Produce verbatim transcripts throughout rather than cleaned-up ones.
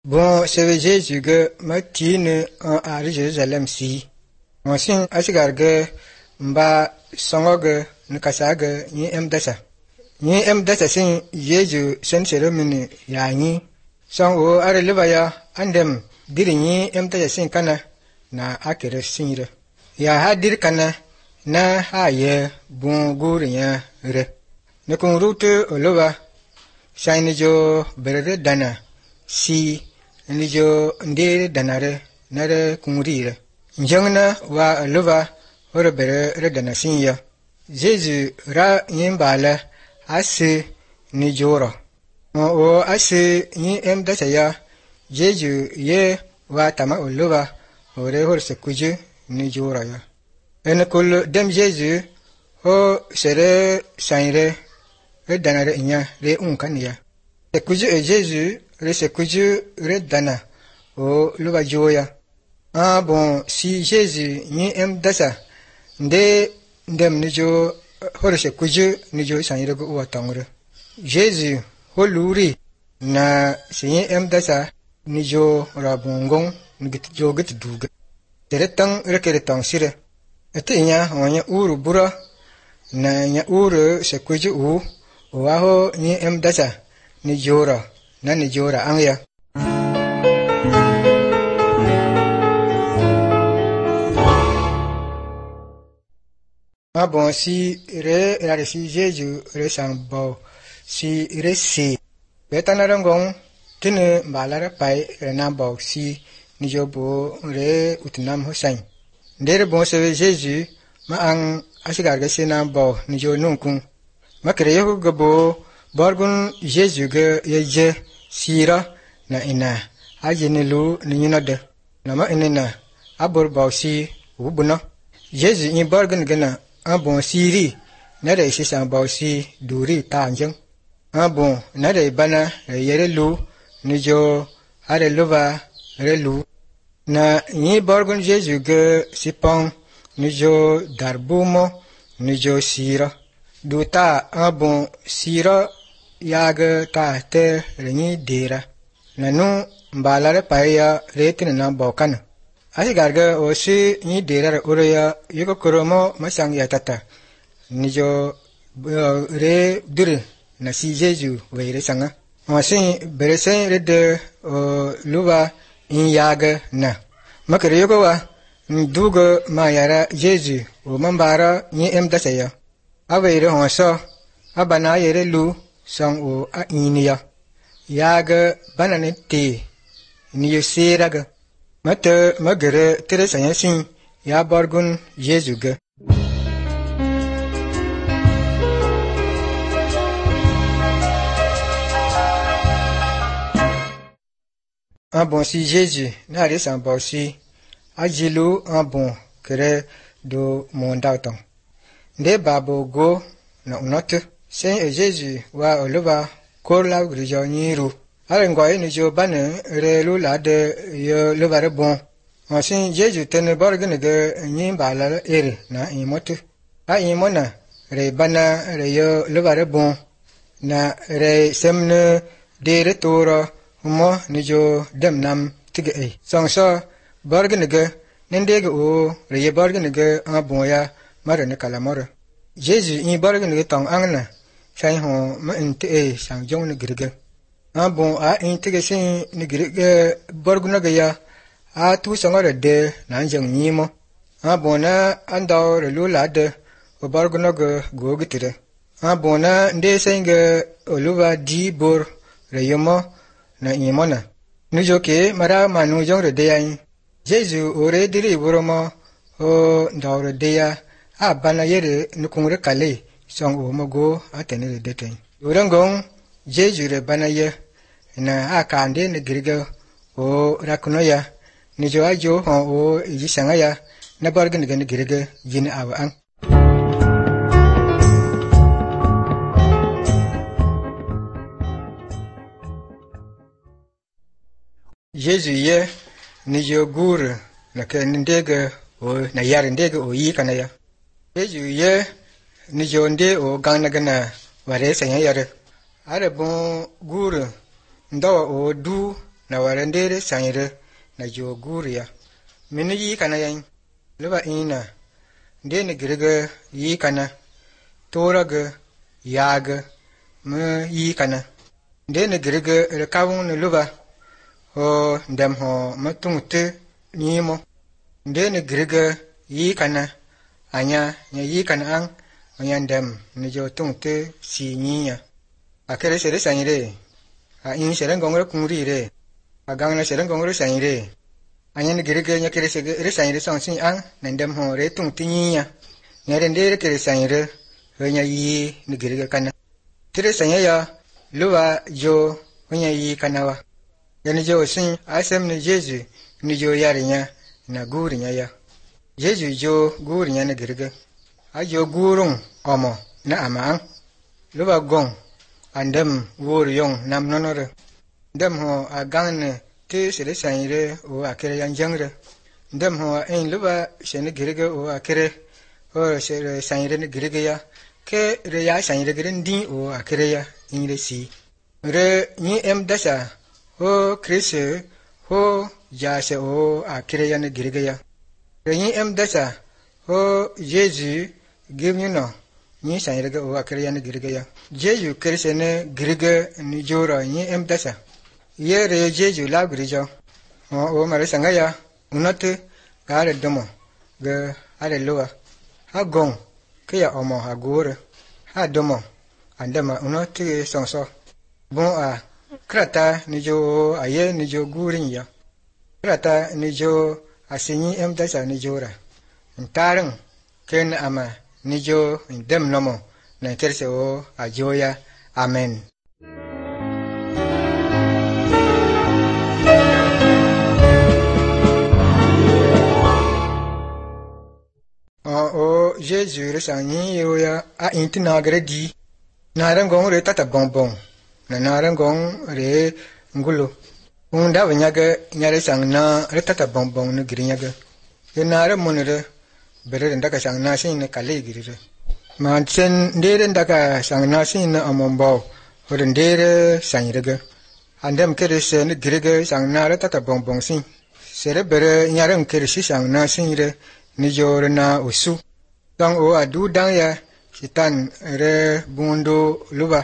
Bon, c'est Jésus que matine en à Jérusalem si. Mon sin asigarge mba songoge nkasaga ni em dasa. Ni em dasa sin Jésus sen seromini ya ni. Songo are libaya andem diri ni em dasa sin kana na akere sinre. Ya hadir kana na haye bon gurinya re. Ne kun rute oloba shine jo berere dana si nijo ndere danare nare kumurire njangna wa lova ore bere redana sinya Jésus ra yimbala ase nijoro o ase ni em dasaya Jésus ye wa tama olova ore hor se kuje nijoro ya en kul dem Jésus o sere saire redanare nya re unkania se kuje e Jésus Rese kuju redana o luba joya. Ah bon, si Jésus ni em dasa, nde ndem nijo horese kuju nijo sanyire go watangre. Jésus holuri na si ni em dasa nijo rabongong ngit jo git duga. Tere tang rekere tang sire. Ete nya onya uru bura na nya uru se kuju u waho ni em dasa nijora. Nani jora angya. Ah bon, si re la si Jésus re sambo si re si betana rangong tine balara pai re nambo si nijobo re utnam hosain. Ndere bon se Jésus ma ang asigarga se nambo nijo nunkun. Ma kreyo gabo borgun Jésus ge yeje sira na ina ajenilu ninyinode nama inina abor bausi ubuna Jésus ni borgun gena abon siri nare sisa bausi duri tanjeng abon nare bana yerelu nijo are luva relu na ni borgun Jésus ge sipang nijo darbumo nijo sira duta abon sira yaga ta te rengi dira nanu mbalare paya retin na bokan asi garga osi ni dira ureya yuko koromo masang ya tata nijo re dur na si Jésus weire sanga osi berese rede luwa in yaga na makare yuko wa ndugo mayara Jésus o mambara ni em dasaya aweire honso abana yere lu sang o a inia yaga banane te ni seraga mate magere tere sayansin ya bargun Jésus ga un bon si Jésus na re san bon si ajilu un bon kere do mondauton nde babo go na unote Saint Jésus wa oluba korla grijo nyiru ale ngoi ni jo bane relu la de yo lubare bon on Saint Jésus tene borgene ge nyimba la ere na imotu a imona re bana re yo lubare bon na re semne de retoro mo ni jo dem nam tige e songso borgene ge nendege o re ye borgene ge a bon ya mare ne kalamore Jésus in borgene ge tong angna sai ho ma inte e sang jong ne girge a bon a inte ge sin ne girge borguna ge ya a tu sangore de na jang nyimo a bon na ando re lu la de o borguna ge go gitire a bon na nde singe oluwa di bor re yomo na nyimo na nu joke mara manu jong re de yan Jésus ore diri boromo o ndawre de ya a bana yere nukungre kale song o mogo atene de ten urangong Jésus re banaye na akande ne girga o rakunoya ni jo ajo o yisanga ya na bargan ne girga yin awa an Jésus ye ni jo gur na ke ndege o na yar ndege o yi kana ya Jésus ye ni jonde o gana gana ware sanya yare are bon gur ndawa o du na warandere sanyre na jo guriya min yi kana yan luba ina de ne girga yi kana toraga yaga mu yi kana de ne girga rekawun luba ho ndam ho matungte nimo de ne girga yi kana anya nya yi kana an anya ndam ne jo tungte si niya akere sere sanyre a in sere ngongre kungri re a gangna sere ngongre sanyre anya ne girga nya kere sere sanyre song sin an ne ndam ho re tungte niya nya de de kere sanyre nya yi ne girga kana tere sanya ya luwa jo nya yi kana wa yani jo sin asem ne jesu ni jo yarinya na gurinya ya jesu jo gurinya ne girga a jo gurung omo na ama luwa gong andem wor yong nam nonore ndem ho a gangne te sele sanyre o akere yan jangre ndem ho en luwa shene girga o akere o sele sanyre ne girga ya ke re ya sanyre grindi o akere ya inre si re ni em dasha ho krise ho jase o akere ya ne girga ya re ni em dasha ho jesu give you no ni sanyre ga o akere ya ne girga ya jesu krise ne girga ni jora ni em dasha ye re jesu la grijo o o mare sanga ya unote ga re domo ga ale loa ha gong ke ya omo ha gore ha domo andema unote sonso bon a krata ni jo aye ni jo gurin ya krata ni jo asinyi em dasha ni jora ntaring ken ama ni jo dem nomo na kerse o ajoya amen. O Jésus resanyi yoya a inti nagre di narangong re tata bonbon na narangong re ngulo unda wanyaga nyare sang na re tata bonbon ne girinyaga ye nare monere bere ndaka sang na sin ne kale girire man sen ndere ndaka sang na sin na amombo hore ndere sanyirega andem kere sen girige sang na re tata bonbon sin sere bere nyare kere si sang na sin re ni jore na usu dang o adu dang ya sitan re bundo luba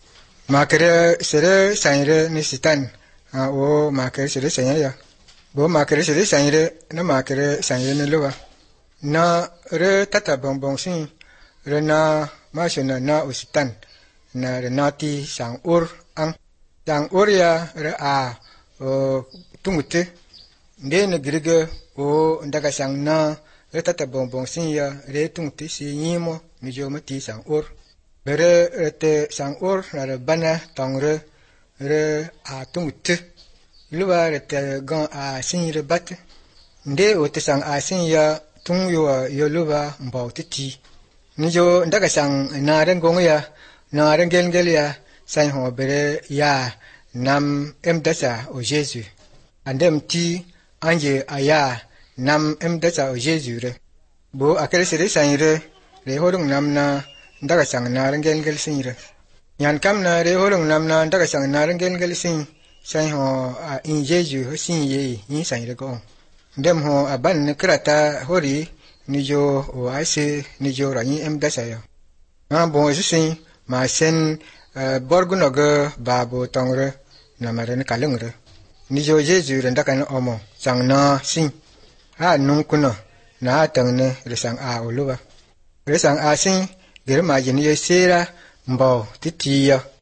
makere sere sanyre ni sitan a o makere sere sanya ya bo makere sere sanyre na makere sanyre ni luba na re tata bonbon sin re na mashona na usitan na re nati sang ur ang sang ur ya re a o tungute ndene grige o ndaga sang na re tata bonbon sin ya re tungte si nyimo ni jo mati sang ur bere rete sang ur na re bana tongre re a tungte luwa rete gan a sin re bat nde o te sang a sin ya tung yo yo luwa mbau titi ni jo ndaga sang na re ngong ya na re ngel ngel ya sang ho bere ya nam em dasa o jesu andem ti anje aya nam em dasa o jesu re bo akere sere sanyre re horung nam na ndaga sang na ngel ngel sin re yan kam na re horung nam na ndaga sang na ngel ngel sin sai ho a in jesu ho sin ye ni sanyre ko ndem ho aban ne krata hori ni jo o ase ni jo ra ni em dasa ya ma bo sin ma sen borgunoga babo tongre na mare ne kalengre ni jo jesu re ndaka no omo sang na sin ha nung kuno na tangne resang a oluba resang a sin gere ma jini sera mbo titiya